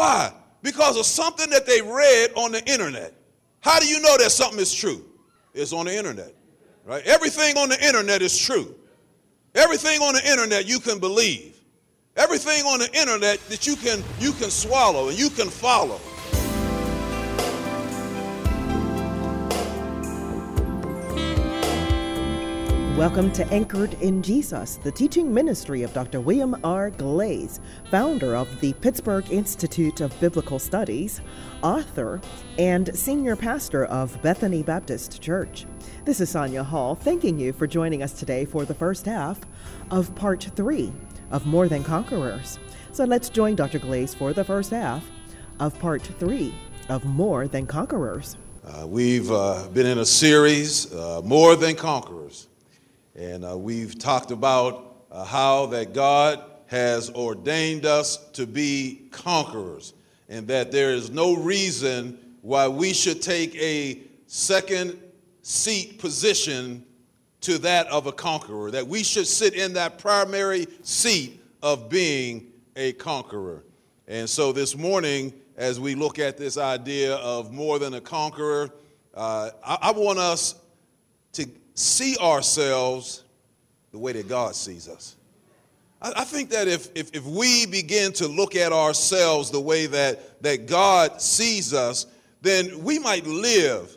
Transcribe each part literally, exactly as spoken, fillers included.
Why? Because of something that they read on the internet. How do you know that something is true? It's on the internet, right? Everything on the internet is true. Everything on the internet you can believe. Everything on the internet that you can you can swallow and you can follow. Welcome to Anchored in Jesus, the teaching ministry of Doctor William R. Glaze, founder of the Pittsburgh Institute of Biblical Studies, author, and senior pastor of Bethany Baptist Church. This is Sonia Hall, thanking you for joining us today for the first half of part three of More Than Conquerors. So let's join Doctor Glaze for the first half of part three of More Than Conquerors. Uh, we've uh, been in a series, uh, More Than Conquerors. And uh, we've talked about uh, how that God has ordained us to be conquerors, and that there is no reason why we should take a second seat position to that of a conqueror, that we should sit in that primary seat of being a conqueror. And so this morning, as we look at this idea of more than a conqueror, uh, I, I want us to see ourselves the way that God sees us. I, I think that if, if if we begin to look at ourselves the way that, that God sees us, then we might live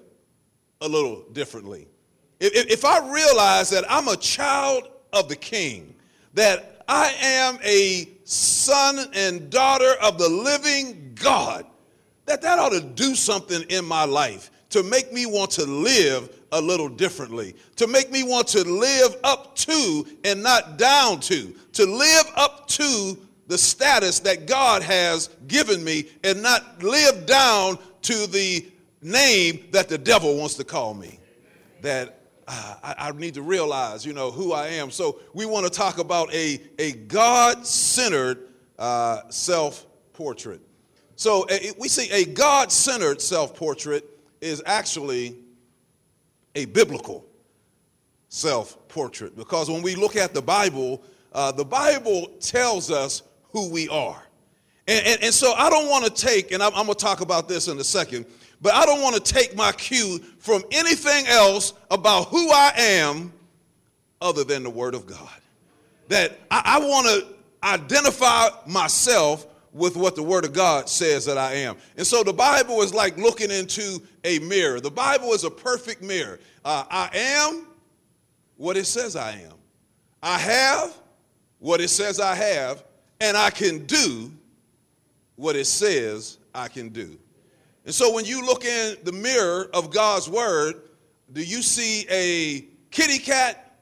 a little differently. If, if I realize that I'm a child of the King, that I am a son and daughter of the living God, that that ought to do something in my life to make me want to live a little differently, to make me want to live up to and not down to, to live up to the status that God has given me and not live down to the name that the devil wants to call me. That uh, I, I need to realize, you know, who I am. So we want to talk about a, a God-centered uh, self-portrait. So uh, we see a God-centered self-portrait is actually a biblical self-portrait, because when we look at the Bible, uh, the Bible tells us who we are. And, and, and so I don't want to take, and I'm, I'm going to talk about this in a second, but I don't want to take my cue from anything else about who I am other than the Word of God. That I, I want to identify myself with what the Word of God says that I am. And so the Bible is like looking into a mirror. The Bible is a perfect mirror. Uh, I am what it says I am. I have what it says I have, and I can do what it says I can do. And so when you look in the mirror of God's Word, do you see a kitty cat,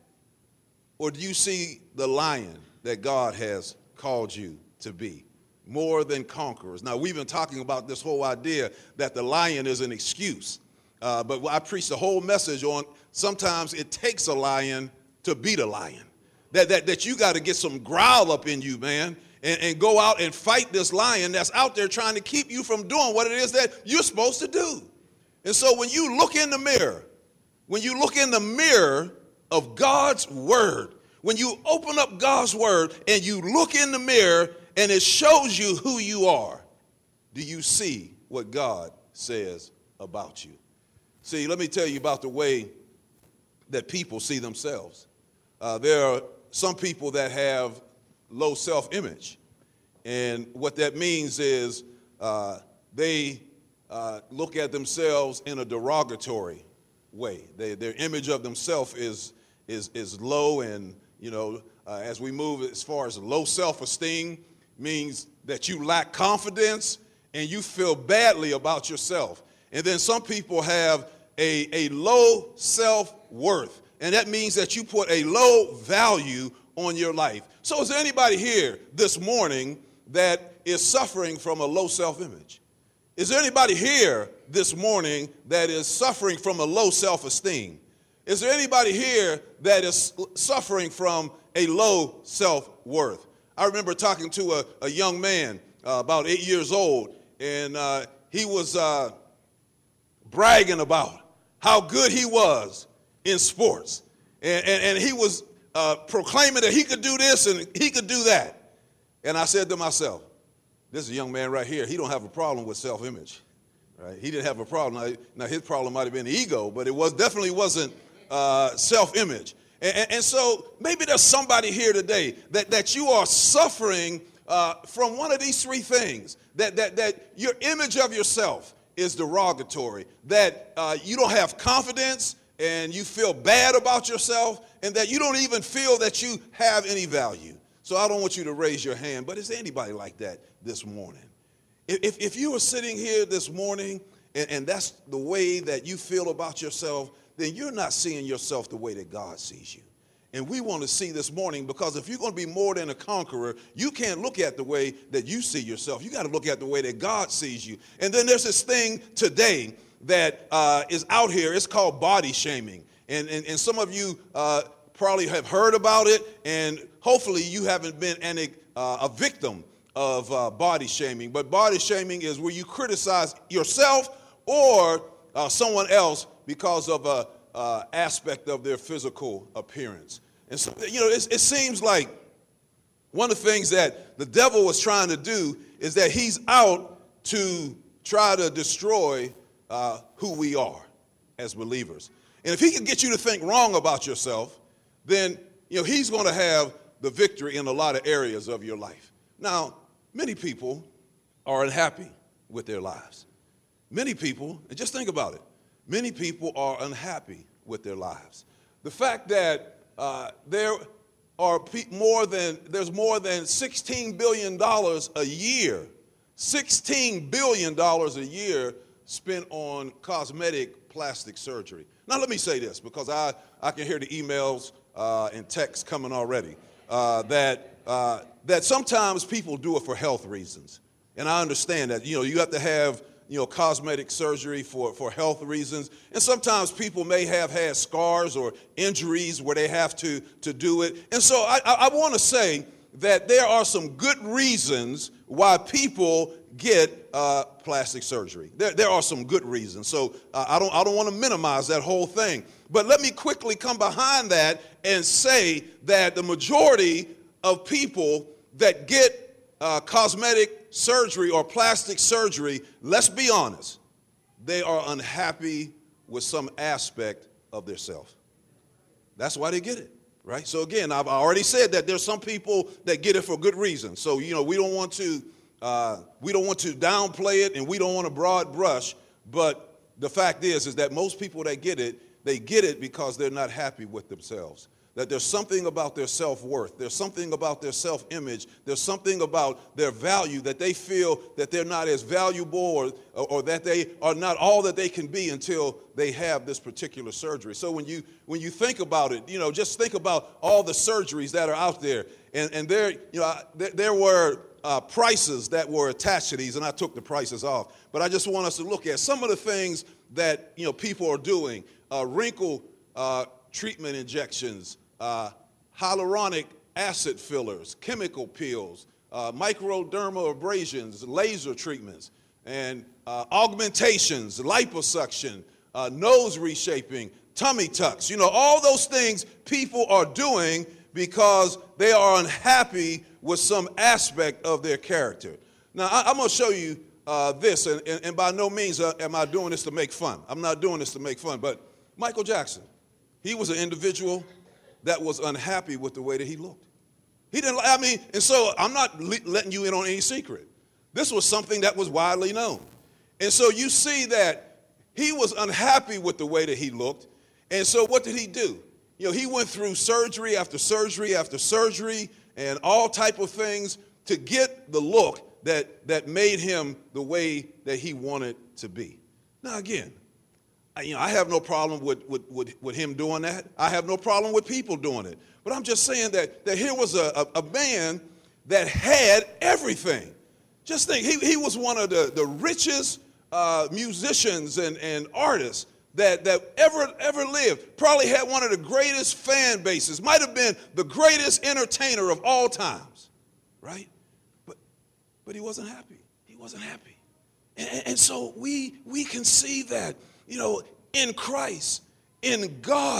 or do you see the lion that God has called you to be? More than conquerors. Now, we've been talking about this whole idea that the lion is an excuse. Uh, but I preached the whole message on sometimes it takes a lion to beat a lion. That, that, that you got to get some growl up in you, man, and, and go out and fight this lion that's out there trying to keep you from doing what it is that you're supposed to do. And so when you look in the mirror, when you look in the mirror of God's Word, when you open up God's Word and you look in the mirror, and it shows you who you are, do you see what God says about you? See, let me tell you about the way that people see themselves. Uh, there are some people that have low self-image. And what that means is uh, they uh, look at themselves in a derogatory way. They, their image of themselves is, is, is low, and, you know, uh, as we move as far as low self-esteem, means that you lack confidence and you feel badly about yourself. And then some people have a, a low self-worth, and that means that you put a low value on your life. So is there anybody here this morning that is suffering from a low self-image? Is there anybody here this morning that is suffering from a low self-esteem? Is there anybody here that is suffering from a low self-worth? I remember talking to a, a young man uh, about eight years old, and uh, he was uh, bragging about how good he was in sports. And, and, and he was uh, proclaiming that he could do this and he could do that. And I said to myself, this is a young man right here. He don't have a problem with self-image, right? He didn't have a problem. Now, now his problem might have been ego, but it was definitely wasn't uh, self-image. And, and, and so maybe there's somebody here today that, that you are suffering uh, from one of these three things, that, that, that your image of yourself is derogatory, that uh, you don't have confidence and you feel bad about yourself, and that you don't even feel that you have any value. So I don't want you to raise your hand, but is there anybody like that this morning? If, if you were sitting here this morning and, and that's the way that you feel about yourself, then you're not seeing yourself the way that God sees you. And we want to see this morning, because if you're going to be more than a conqueror, you can't look at the way that you see yourself. You got to look at the way that God sees you. And then there's this thing today that uh, is out here. It's called body shaming. And, and, and some of you uh, probably have heard about it, and hopefully you haven't been an, uh, a victim of uh, body shaming. But body shaming is where you criticize yourself or uh, someone else because of a uh, aspect of their physical appearance. And so, you know, it, it seems like one of the things that the devil was trying to do is that he's out to try to destroy uh, who we are as believers. And if he can get you to think wrong about yourself, then, you know, he's going to have the victory in a lot of areas of your life. Now, many people are unhappy with their lives. Many people, and just think about it, many people are unhappy with their lives. The fact that uh, there are pe- more than, there's more than sixteen billion dollars a year, sixteen billion dollars a year spent on cosmetic plastic surgery. Now, let me say this, because I, I can hear the emails uh, and texts coming already, uh, that, uh, that sometimes people do it for health reasons. And I understand that, you know, you have to have, you know, cosmetic surgery for, for health reasons. And sometimes people may have had scars or injuries where they have to, to do it. And so I, I, I want to say that there are some good reasons why people get uh, plastic surgery. There, there are some good reasons. So uh, I don't, I don't want to minimize that whole thing. But let me quickly come behind that and say that the majority of people that get uh, cosmetic surgery or plastic surgery, let's be honest, they are unhappy with some aspect of their self. That's why they get it. Right? So again, I've already said that there's some people that get it for good reasons. So, you know, we don't want to uh, we don't want to downplay it, and we don't want to broad brush. But the fact is, is that most people that get it, they get it because they're not happy with themselves. That there's something about their self-worth. There's something about their self-image. There's something about their value that they feel that they're not as valuable or, or that they are not all that they can be until they have this particular surgery. So when you when you think about it, you know, just think about all the surgeries that are out there. And, and there, you know, there, there were uh, prices that were attached to these, and I took the prices off. But I just want us to look at some of the things that, you know, people are doing. Uh, wrinkle uh, treatment injections, Uh, hyaluronic acid fillers, chemical peels, uh, microdermal abrasions, laser treatments, and uh, augmentations, liposuction, uh, nose reshaping, tummy tucks. You know, all those things people are doing because they are unhappy with some aspect of their character. Now, I, I'm going to show you uh, this, and, and, and by no means uh, am I doing this to make fun. I'm not doing this to make fun, but Michael Jackson, he was an individual that was unhappy with the way that he looked. He didn't, I mean, and so I'm not le- letting you in on any secret. This was something that was widely known. And so you see that he was unhappy with the way that he looked. And so what did he do? You know, he went through surgery after surgery after surgery and all type of things to get the look that, that made him the way that he wanted to be. Now, again, You know, I have no problem with, with, with, with him doing that. I have no problem with people doing it. But I'm just saying that, that here was a, a, a man that had everything. Just think, he, he was one of the, the richest uh, musicians and, and artists that, that ever, ever lived. Probably had one of the greatest fan bases. Might have been the greatest entertainer of all times. Right? But, but he wasn't happy. He wasn't happy. And, and so we, we can see that. You know, in Christ, in God,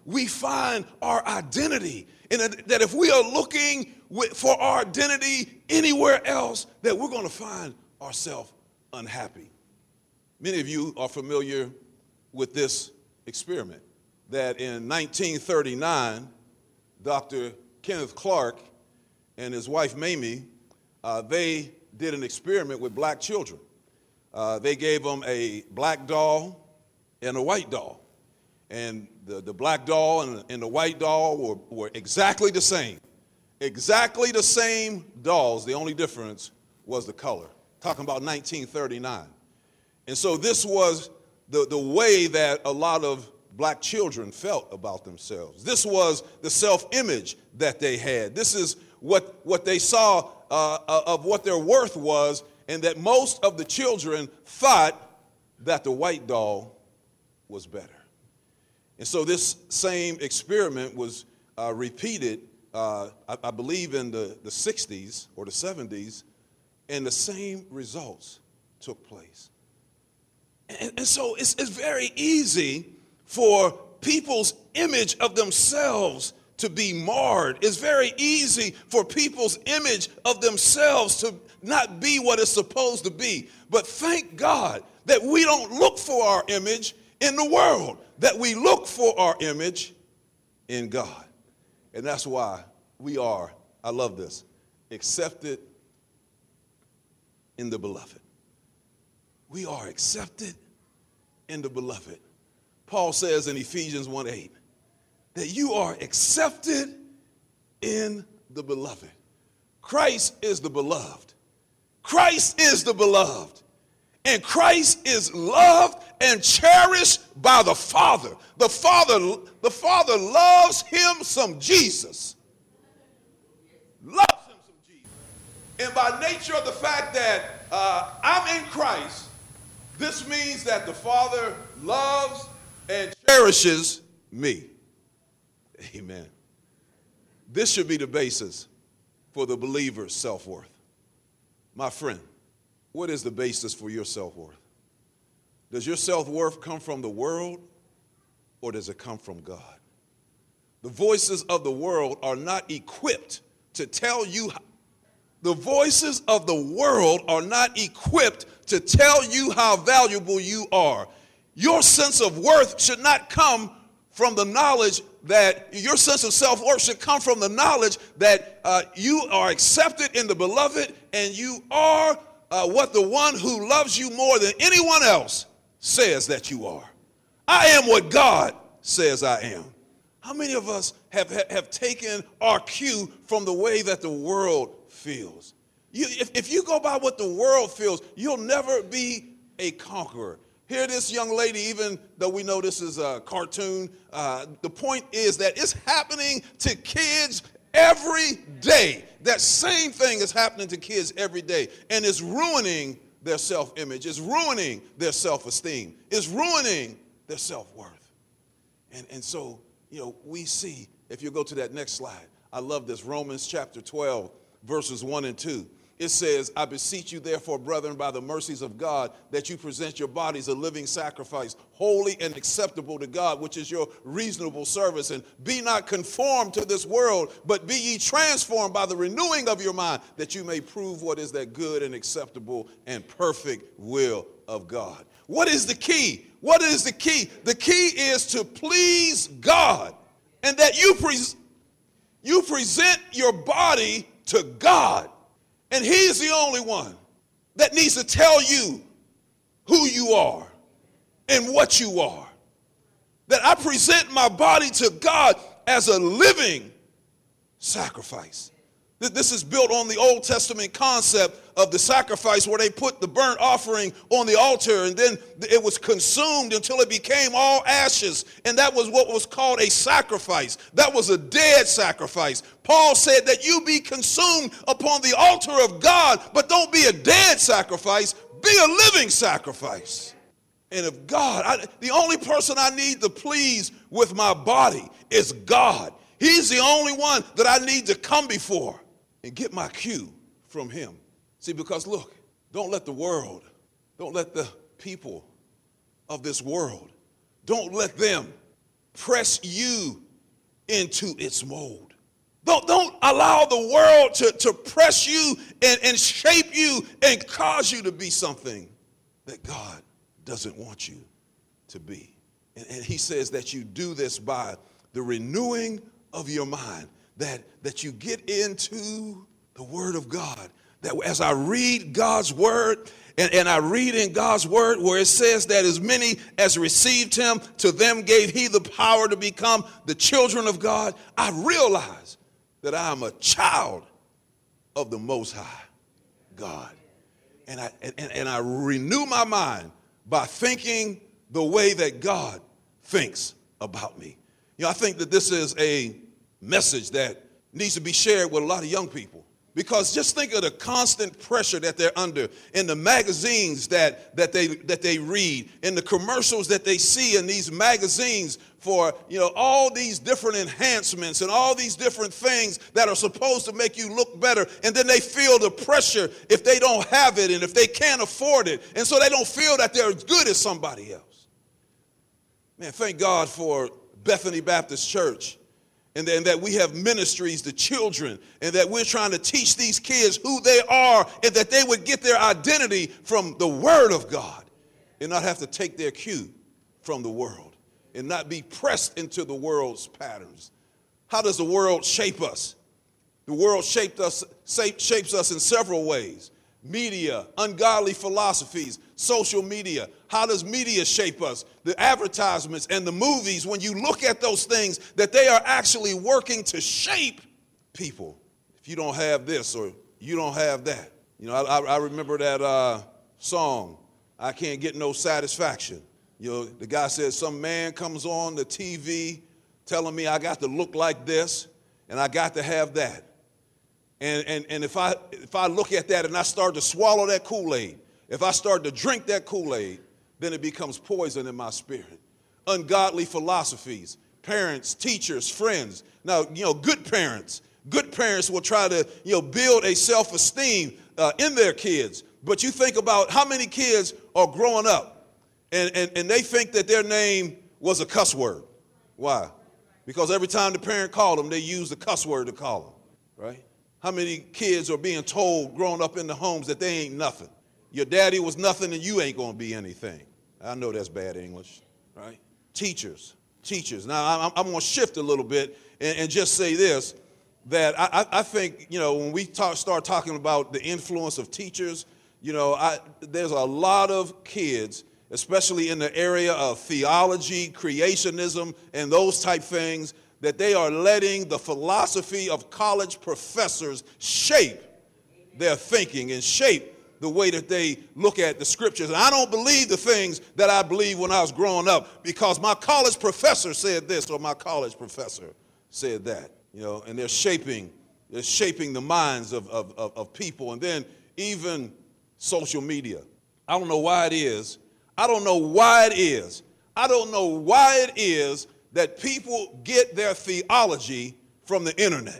we find our identity. And that if we are looking for our identity anywhere else, that we're going to find ourselves unhappy. Many of you are familiar with this experiment, that in nineteen thirty-nine, Doctor Kenneth Clark and his wife Mamie, uh, they did an experiment with black children. Uh, they gave them a black doll and a white doll. And the, the black doll and, and the white doll were, were exactly the same. Exactly the same dolls. The only difference was the color. Talking about nineteen thirty-nine. And so this was the, the way that a lot of black children felt about themselves. This was the self-image that they had. This is what, what they saw uh, of what their worth was, and that most of the children thought that the white doll was better. And so this same experiment was uh, repeated, uh, I, I believe, in the, the sixties or the seventies, and the same results took place. And, and so it's, it's very easy for people's image of themselves to be marred. It's very easy for people's image of themselves to not be what it's supposed to be. But thank God that we don't look for our image in the world, that we look for our image in God. And that's why we are, I love this, accepted in the beloved. We are accepted in the beloved. Paul says in Ephesians one eight that you are accepted in the beloved. Christ is the beloved. Christ is the beloved. And Christ is loved and cherished by the Father. The Father, the Father loves him some Jesus. Loves him some Jesus. And by nature of the fact that uh, I'm in Christ, this means that the Father loves and cherishes me. Amen. This should be the basis for the believer's self-worth. My friend, what is the basis for your self-worth? Does your self-worth come from the world, or does it come from God? The voices of the world are not equipped to tell you how, the voices of the world are not equipped to tell you how valuable you are. Your sense of worth should not come from the knowledge that your sense of self-worth should come from the knowledge that uh, you are accepted in the beloved, and you are uh, what the one who loves you more than anyone else says that you are. I am what God says I am. How many of us have, have taken our cue from the way that the world feels? You, if, if you go by what the world feels, you'll never be a conqueror. Here, this young lady, even though we know this is a cartoon, uh, the point is that it's happening to kids every day. That same thing is happening to kids every day, and it's ruining their self-image. It's ruining their self-esteem. It's ruining their self-worth. And, and so, you know, we see, if you go to that next slide, I love this, Romans chapter twelve, verses one and two. It says, I beseech you, therefore, brethren, by the mercies of God, that you present your bodies a living sacrifice, holy and acceptable to God, which is your reasonable service. And be not conformed to this world, but be ye transformed by the renewing of your mind, that you may prove what is that good and acceptable and perfect will of God. What is the key? What is the key? The key is to please God, and that you, pre- you present your body to God. And he's the only one that needs to tell you who you are and what you are. That I present my body to God as a living sacrifice. This is built on the Old Testament concept of the sacrifice, where they put the burnt offering on the altar, and then it was consumed until it became all ashes. And that was what was called a sacrifice. That was a dead sacrifice. Paul said that you be consumed upon the altar of God, but don't be a dead sacrifice, be a living sacrifice. And if God, I, the only person I need to please with my body is God. He's the only one that I need to come before and get my cue from him. See, because look, don't let the world, don't let the people of this world, don't let them press you into its mold. Don't, don't allow the world to, to press you and, and shape you and cause you to be something that God doesn't want you to be. And, and he says that you do this by the renewing of your mind, that, that you get into the Word of God. That as I read God's Word, and, and I read in God's Word where it says that as many as received him, to them gave he the power to become the children of God, I realize that I am a child of the Most High God. And I, and, and I renew my mind by thinking the way that God thinks about me. You know, I think that this is a message that needs to be shared with a lot of young people. Because just think of the constant pressure that they're under in the magazines that, that, they, that they read, in the commercials that they see in these magazines for, you know, all these different enhancements and all these different things that are supposed to make you look better. And then they feel the pressure if they don't have it and if they can't afford it. And so they don't feel that they're as good as somebody else. Man, thank God for Bethany Baptist Church. And then that we have ministries to children, and that we're trying to teach these kids who they are, and that they would get their identity from the Word of God and not have to take their cue from the world and not be pressed into the world's patterns. How does the world shape us? The world shaped us, shapes us in several ways. Media, ungodly philosophies, social media. How does media shape us? The advertisements and the movies, when you look at those things, that they are actually working to shape people. If you don't have this or you don't have that. You know, I, I remember that uh, song, I Can't Get No Satisfaction. You know, the guy says some man comes on the T V telling me I got to look like this and I got to have that. And, and, and if I if I look at that and I start to swallow that Kool-Aid, if I start to drink that Kool-Aid, then it becomes poison in my spirit. Ungodly philosophies, parents, teachers, friends. Now, you know, good parents, good parents will try to, you know, build a self-esteem uh, in their kids. But you think about how many kids are growing up and, and, and they think that their name was a cuss word. Why? Because every time the parent called them, they used a cuss word to call them, right? How many kids are being told growing up in the homes that they ain't nothing? Your daddy was nothing and you ain't going to be anything. I know that's bad English, right? Teachers, teachers. Now, I'm, I'm going to shift a little bit and, and just say this, that I, I think, you know, when we talk, start talking about the influence of teachers, you know, I, there's a lot of kids, especially in the area of theology, creationism, and those type things, that they are letting the philosophy of college professors shape their thinking and shape the way that they look at the scriptures. And I don't believe the things that I believed when I was growing up because my college professor said this or my college professor said that, you know, and they're shaping, they're shaping the minds of, of, of, of people. And then even social media. I don't know why it is. I don't know why it is. I don't know why it is that people get their theology from the internet.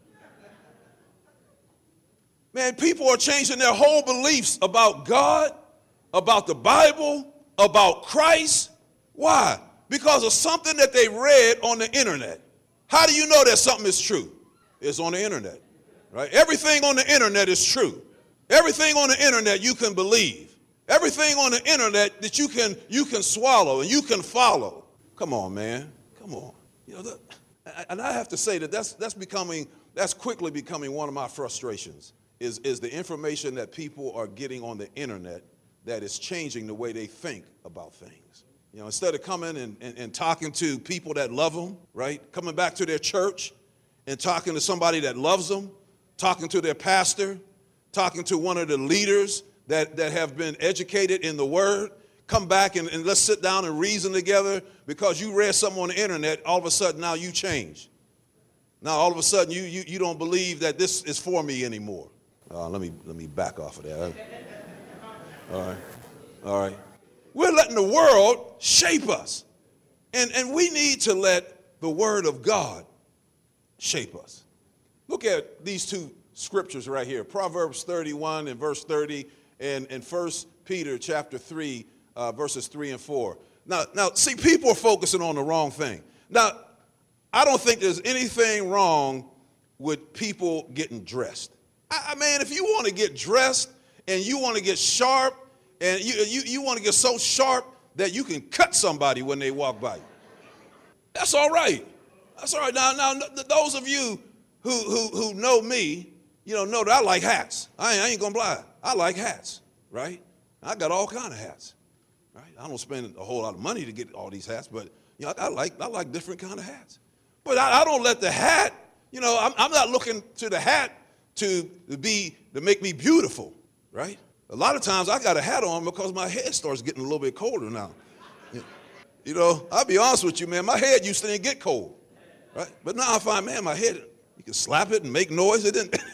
Man, people are changing their whole beliefs about God, about the Bible, about Christ. Why? Because of something that they read on the internet. How do you know that something is true? It's on the internet, right? Everything on the internet is true. Everything on the internet you can believe. Everything on the internet that you can you can swallow and you can follow. Come on, man. Come on. You know, the, and I have to say that that's that's becoming that's quickly becoming one of my frustrations. Is, is the information that people are getting on the internet that is changing the way they think about things. You know, instead of coming and, and, and talking to people that love them, right? Coming back to their church and talking to somebody that loves them, talking to their pastor, talking to one of the leaders that, that have been educated in the word, come back and, and let's sit down and reason together because you read something on the internet, all of a sudden now you change. Now all of a sudden you, you, you don't believe that this is for me anymore. Uh, let me let me back off of that. All right, all right. We're letting the world shape us, and and we need to let the Word of God shape us. Look at these two scriptures right here: Proverbs thirty-one and verse thirty, and and First Peter chapter three, uh, verses three and four. Now now, see, people are focusing on the wrong thing. Now, I don't think there's anything wrong with people getting dressed. I, I mean, if you want to get dressed and you want to get sharp and you, you, you want to get so sharp that you can cut somebody when they walk by you, that's all right. That's all right. Now, now those of you who, who, who know me, you know, know that I like hats. I ain't, I ain't going to lie. I like hats, right? I got all kind of hats, right? I don't spend a whole lot of money to get all these hats, but, you know, I, I like I like different kind of hats. But I, I don't let the hat, you know, I'm, I'm not looking to the hat to be, to make me beautiful, right? A lot of times I got a hat on because my head starts getting a little bit colder now. You know, I'll be honest with you, man, my head used to didn't get cold, right? But now I find, man, my head, you can slap it and make noise. It didn't,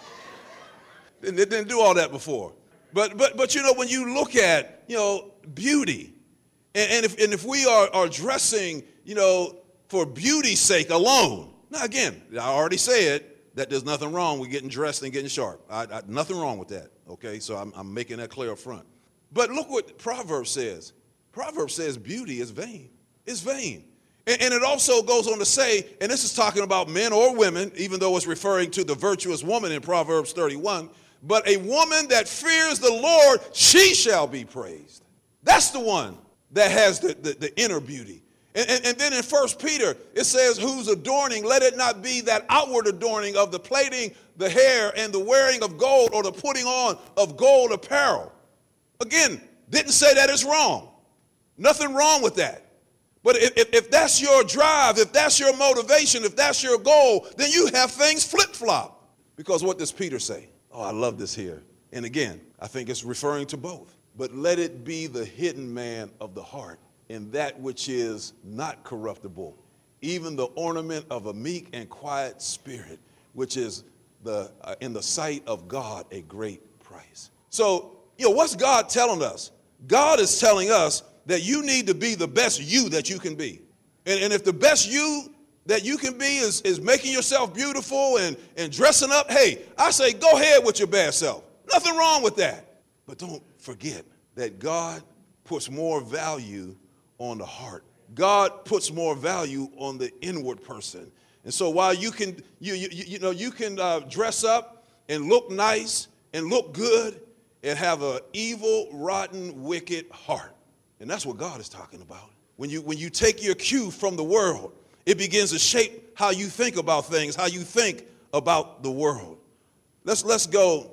it didn't do all that before. But, but, but you know, when you look at, you know, beauty, and, and, if, and if we are, are dressing, you know, for beauty's sake alone. Now, again, I already said that there's nothing wrong with getting dressed and getting sharp. I, I, nothing wrong with that, okay? So I'm, I'm making that clear up front. But look what Proverbs says. Proverbs says beauty is vain. It's vain. And, and it also goes on to say, and this is talking about men or women, even though it's referring to the virtuous woman in Proverbs thirty-one, but a woman that fears the Lord, she shall be praised. That's the one that has the, the, the inner beauty. And, and, and then in First Peter, it says, whose adorning, let it not be that outward adorning of the plaiting, the hair, and the wearing of gold, or the putting on of gold apparel. Again, didn't say that it's wrong. Nothing wrong with that. But if, if, if that's your drive, if that's your motivation, if that's your goal, then you have things flip-flop. Because what does Peter say? Oh, I love this here. And again, I think it's referring to both. But let it be the hidden man of the heart, in that which is not corruptible, even the ornament of a meek and quiet spirit, which is the uh, in the sight of God a great price. So, you know, what's God telling us? God is telling us that you need to be the best you that you can be. And, and if the best you that you can be is, is making yourself beautiful and, and dressing up, hey, I say go ahead with your best self. Nothing wrong with that. But don't forget that God puts more value on the heart. God puts more value on the inward person. And so while you can, you you, you know, you can uh, dress up and look nice and look good and have an evil, rotten, wicked heart. And that's what God is talking about. When you when you take your cue from the world, it begins to shape how you think about things, how you think about the world. Let's let's go.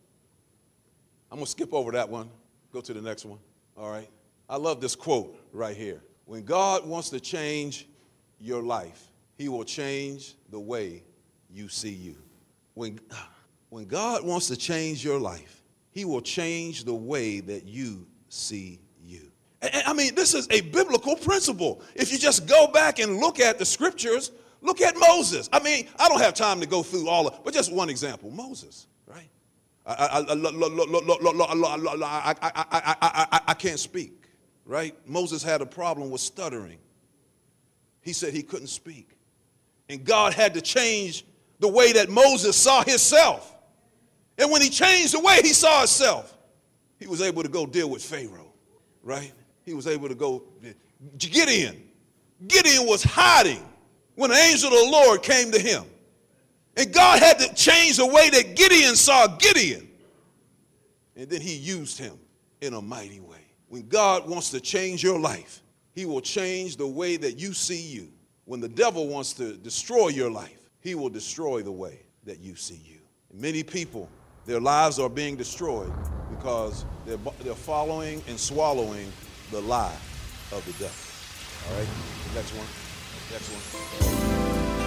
I'm going to skip over that one. Go to the next one. All right. I love this quote right here. When God wants to change your life, he will change the way you see you. When, when God wants to change your life, he will change the way that you see you. And, I mean, this is a biblical principle. If you just go back and look at the scriptures, look at Moses. I mean, I don't have time to go through all of, but just one example, Moses, right? I, I, I, I, I can't speak, right? Moses had a problem with stuttering. He said he couldn't speak. And God had to change the way that Moses saw himself. And when he changed the way he saw himself, he was able to go deal with Pharaoh, right? He was able to go, Gideon. Gideon was hiding when the angel of the Lord came to him. And God had to change the way that Gideon saw Gideon. And then he used him in a mighty way. When God wants to change your life, he will change the way that you see you. When the devil wants to destroy your life, he will destroy the way that you see you. And many people, their lives are being destroyed because they're, they're following and swallowing the lie of the devil. All right, next one, next one.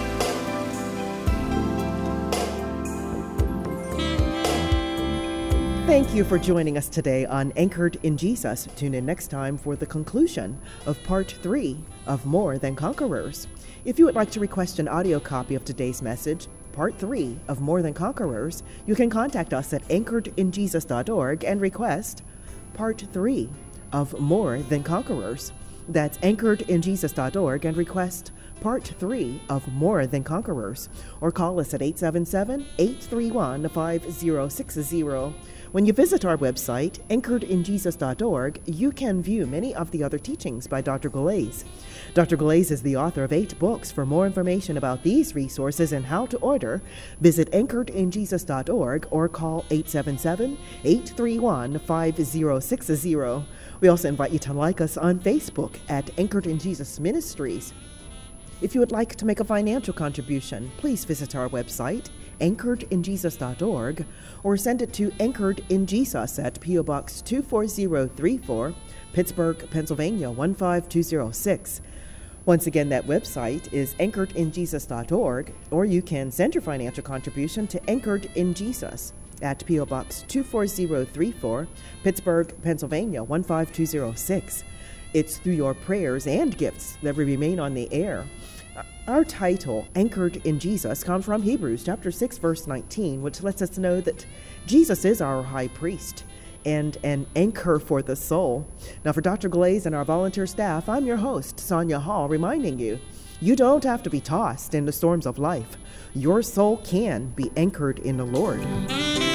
Thank you for joining us today on Anchored in Jesus. Tune in next time for the conclusion of part three of More Than Conquerors. If you would like to request an audio copy of today's message, part three of More Than Conquerors, you can contact us at anchored in jesus dot org and request part three of More Than Conquerors. That's anchored in jesus dot org and request part three of More Than Conquerors. Or call us at eight seven seven, eight three one, five zero six zero. When you visit our website, anchored in jesus dot org, you can view many of the other teachings by Doctor Galais. Doctor Galais is the author of eight books. For more information about these resources and how to order, visit anchored in jesus dot org or call eight seven seven, eight three one, five zero six zero. We also invite you to like us on Facebook at Anchored in Jesus Ministries. If you would like to make a financial contribution, please visit our website, anchored in jesus dot org, or send it to Anchored in Jesus at P O Box two four zero three four, Pittsburgh, Pennsylvania one five two zero six. Once again, that website is anchored in jesus dot org, or you can send your financial contribution to Anchored in Jesus at P O Box two four zero three four, Pittsburgh, Pennsylvania one five two zero six. It's through your prayers and gifts that we remain on the air. Our title, Anchored in Jesus, comes from Hebrews chapter six, verse nineteen, which lets us know that Jesus is our high priest and an anchor for the soul. Now, for Doctor Galais and our volunteer staff, I'm your host, Sonia Hall, reminding you, you don't have to be tossed in the storms of life. Your soul can be anchored in the Lord.